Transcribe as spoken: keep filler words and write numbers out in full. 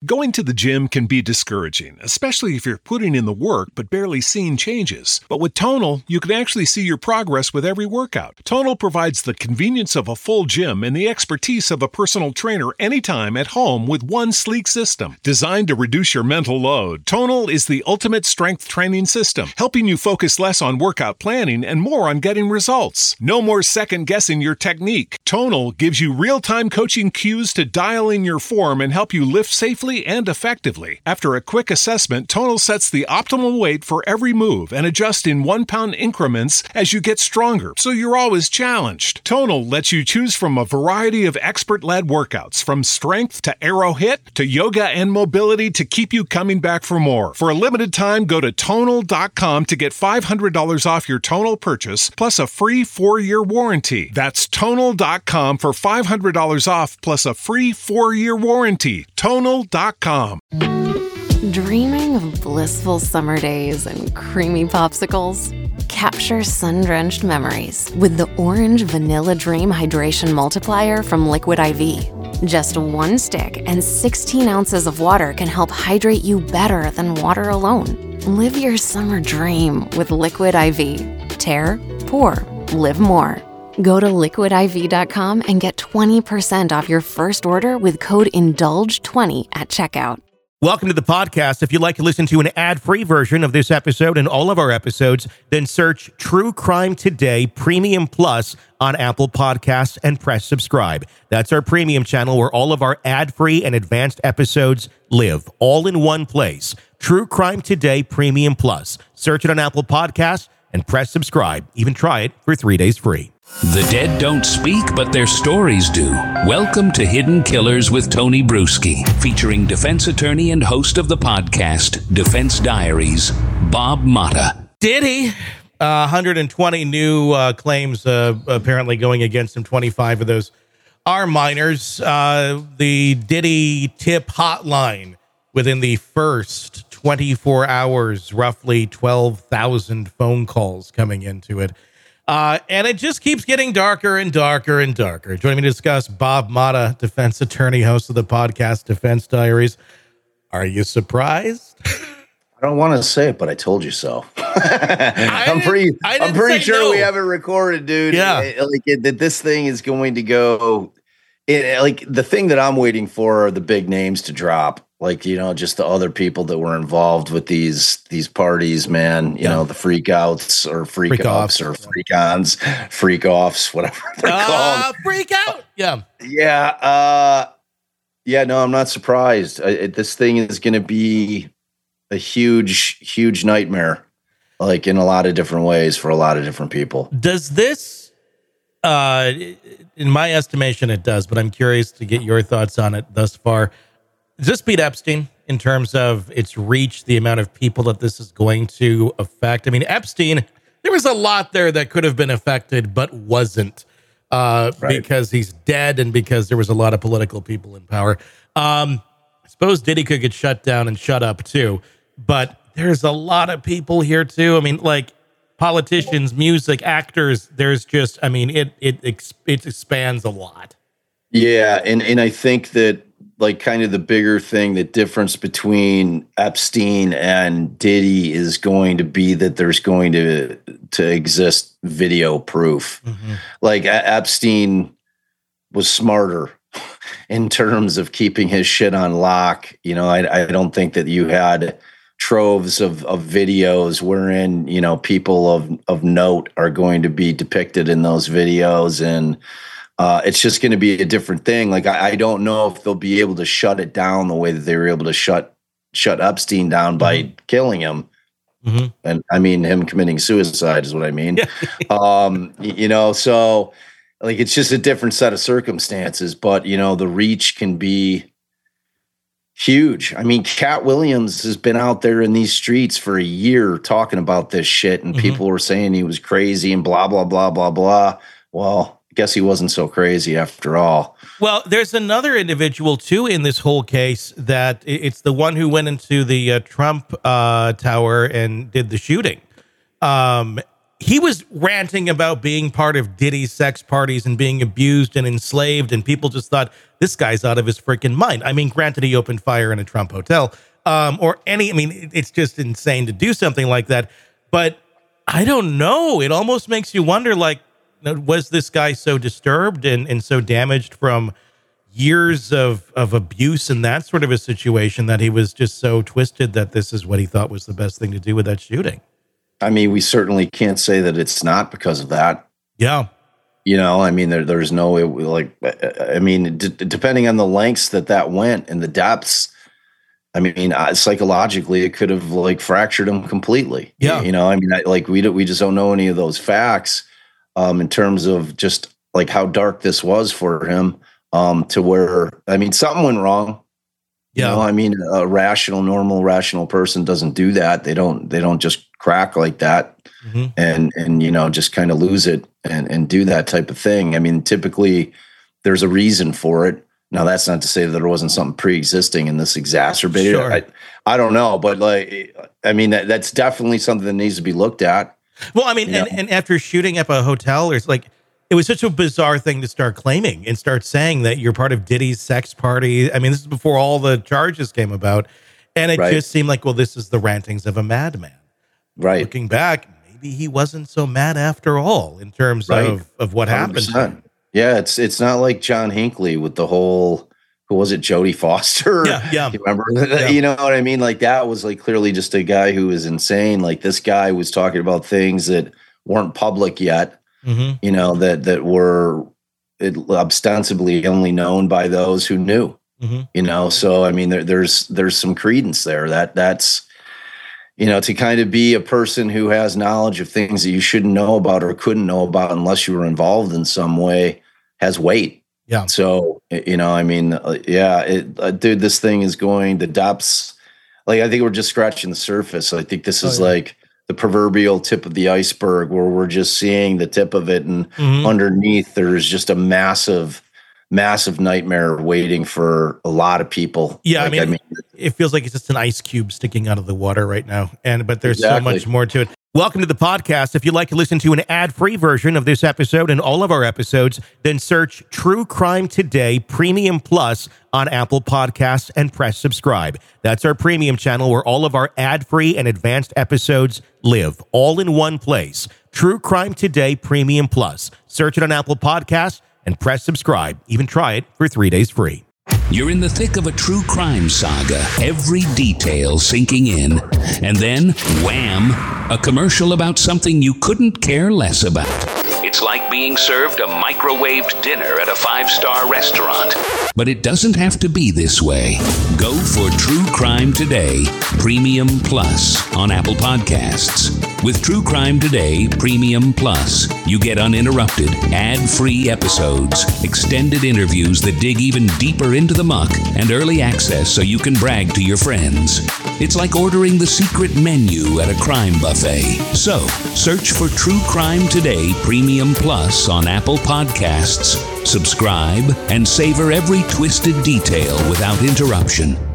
Going to the gym can be discouraging, especially if you're putting in the work but barely seeing changes. But with Tonal, you can actually see your progress with every workout. Tonal provides the convenience of a full gym and the expertise of a personal trainer anytime at home with one sleek system. Designed to reduce your mental load, Tonal is the ultimate strength training system, helping you focus less on workout planning and more on getting results. No more second-guessing your technique. Tonal gives you real-time coaching cues to dial in your form and help you lift safely and effectively. After a quick assessment, Tonal sets the optimal weight for every move and adjusts in one-pound increments as you get stronger, so you're always challenged. Tonal lets you choose from a variety of expert-led workouts, from strength to aero hit to yoga and mobility to keep you coming back for more. For a limited time, go to tonal dot com to get five hundred dollars off your Tonal purchase, plus a free four-year warranty. That's tonal dot com for five hundred dollars off, plus a free four-year warranty. tonal dot com. Dreaming of blissful summer days and creamy popsicles? Capture sun-drenched memories with the Orange Vanilla Dream Hydration Multiplier from Liquid I V. Just one stick and sixteen ounces of water can help hydrate you better than water alone. Live your summer dream with Liquid I V. Tear, pour, live more. Go to liquid I V dot com and get twenty percent off your first order with code indulge twenty at checkout. Welcome to the podcast. If you'd like to listen to an ad-free version of this episode and all of our episodes, then search True Crime Today Premium Plus on Apple Podcasts and press subscribe. That's our premium channel where all of our ad-free and advanced episodes live, all in one place. True Crime Today Premium Plus. Search it on Apple Podcasts and press subscribe. Even try it for three days free. The dead don't speak, but their stories do. Welcome to Hidden Killers with Tony Bruski, featuring defense attorney and host of the podcast, Defense Diaries, Bob Motta. Diddy, uh, one hundred twenty new uh, claims uh, apparently going against him. twenty-five of those are minors. Uh, the Diddy tip hotline within the first twenty-four hours, roughly twelve thousand phone calls coming into it. Uh, and it just keeps getting darker and darker and darker. Joining me to discuss, Bob Motta, defense attorney, host of the podcast Defense Diaries. Are you surprised? I don't want to say it, but I told you so. I'm pretty. I'm pretty sure no. we have it recorded, dude. Yeah, it, like it, that. This thing is going to go. It, like the thing that I'm waiting for are the big names to drop. Like, you know, just the other people that were involved with these these parties, man. You yeah. know, the freak outs or freak, freak offs or freak ons, freak offs, whatever they're uh, called. Freak out. Yeah. Yeah. Uh, yeah. No, I'm not surprised. I, it, this thing is going to be a huge, huge nightmare, like in a lot of different ways for a lot of different people. Does this, uh, in my estimation, it does, but I'm curious to get your thoughts on it thus far. Does this beat Epstein in terms of its reach, the amount of people that this is going to affect? I mean, Epstein, there was a lot there that could have been affected, but wasn't uh, right. because he's dead and because there was a lot of political people in power. Um, I suppose Diddy could get shut down and shut up too, but there's a lot of people here too. I mean, like politicians, music, actors, there's just, I mean, it, it, it expands a lot. Yeah. And, and I think that, like kind of the bigger thing, the difference between Epstein and Diddy is going to be that there's going to to exist video proof. Mm-hmm. Like Epstein was smarter in terms of keeping his shit on lock. You know, I, I don't think that you had troves of, of videos wherein, you know, people of, of note are going to be depicted in those videos. And Uh, it's just going to be a different thing. Like, I, I don't know if they'll be able to shut it down the way that they were able to shut shut Epstein down by mm-hmm. killing him. Mm-hmm. And I mean, him committing suicide is what I mean. um, you know, so like, it's just a different set of circumstances, but you know, the reach can be huge. I mean, Cat Williams has been out there in these streets for a year talking about this shit, and mm-hmm. people were saying he was crazy and blah, blah, blah, blah, blah. Well, guess he wasn't so crazy after all. Well, there's another individual too in this whole case that it's the one who went into the uh, Trump uh, Tower and did the shooting. Um, he was ranting about being part of Diddy's sex parties and being abused and enslaved, and people just thought, this guy's out of his freaking mind. I mean, granted, he opened fire in a Trump hotel, um, or any, I mean, it's just insane to do something like that. But I don't know. It almost makes you wonder, like, was this guy so disturbed and, and so damaged from years of, of abuse and that sort of a situation that he was just so twisted that this is what he thought was the best thing to do with that shooting? I mean, we certainly can't say that it's not because of that. Yeah. You know, I mean, there, there's no, like, I mean, d- depending on the lengths that that went and the depths, I mean, uh, psychologically, it could have, like, fractured him completely. Yeah. You know, I mean, I, like, we, do, we just don't know any of those facts um, in terms of just, like, how dark this was for him um, to where, I mean, something went wrong. Yeah. You know, I mean, a rational, normal, rational person doesn't do that. They don't, they don't just crack like that mm-hmm. and, and, you know, just kind of lose it and, and do that type of thing. I mean, typically there's a reason for it. Now, that's not to say that there wasn't something pre-existing and this exacerbated sure. it. I, I don't know, but, like, I mean, that, that's definitely something that needs to be looked at. Well, I mean, and, and after shooting up a hotel, it's like, it was such a bizarre thing to start claiming and start saying that you're part of Diddy's sex party. I mean, this is before all the charges came about. And it right. just seemed like, well, this is the rantings of a madman. Right. Looking back, maybe he wasn't so mad after all in terms right. of, of what one hundred percent happened. Yeah, it's it's not like John Hinckley with the whole, who was it, Jodie Foster? Yeah, yeah. You remember? Yeah. You know what I mean? Like, that was, like, clearly just a guy who was insane. Like, this guy was talking about things that weren't public yet. Mm-hmm. You know, that that were it, ostensibly only known by those who knew. Mm-hmm. You know, so I mean, there, there's there's some credence there. That that's you know, to kind of be a person who has knowledge of things that you shouldn't know about or couldn't know about unless you were involved in some way has weight. Yeah. So you know, I mean, uh, yeah, it, uh, dude, this thing is going the depths. Like, I think we're just scratching the surface. I think this is oh, yeah. like the proverbial tip of the iceberg where we're just seeing the tip of it. And mm-hmm. underneath there's just a massive, massive nightmare waiting for a lot of people. Yeah. Like, I, mean, I mean, it feels like it's just an ice cube sticking out of the water right now. And, but there's exactly. so much more to it. Welcome to the podcast. If you'd like to listen to an ad-free version of this episode and all of our episodes, then search True Crime Today Premium Plus on Apple Podcasts and press subscribe. That's our premium channel where all of our ad-free and advanced episodes live, all in one place. True Crime Today Premium Plus. Search it on Apple Podcasts and press subscribe. Even try it for three days free. You're in the thick of a true crime saga, every detail sinking in. And then, wham, a commercial about something you couldn't care less about. It's like being served a microwaved dinner at a five-star restaurant. But it doesn't have to be this way. Go for True Crime Today Premium Plus on Apple Podcasts. With True Crime Today Premium Plus, you get uninterrupted, ad-free episodes, extended interviews that dig even deeper into the muck, and early access so you can brag to your friends. It's like ordering the secret menu at a crime buffet. So, search for True Crime Today Premium Plus on Apple Podcasts, subscribe, and savor every twisted detail without interruption.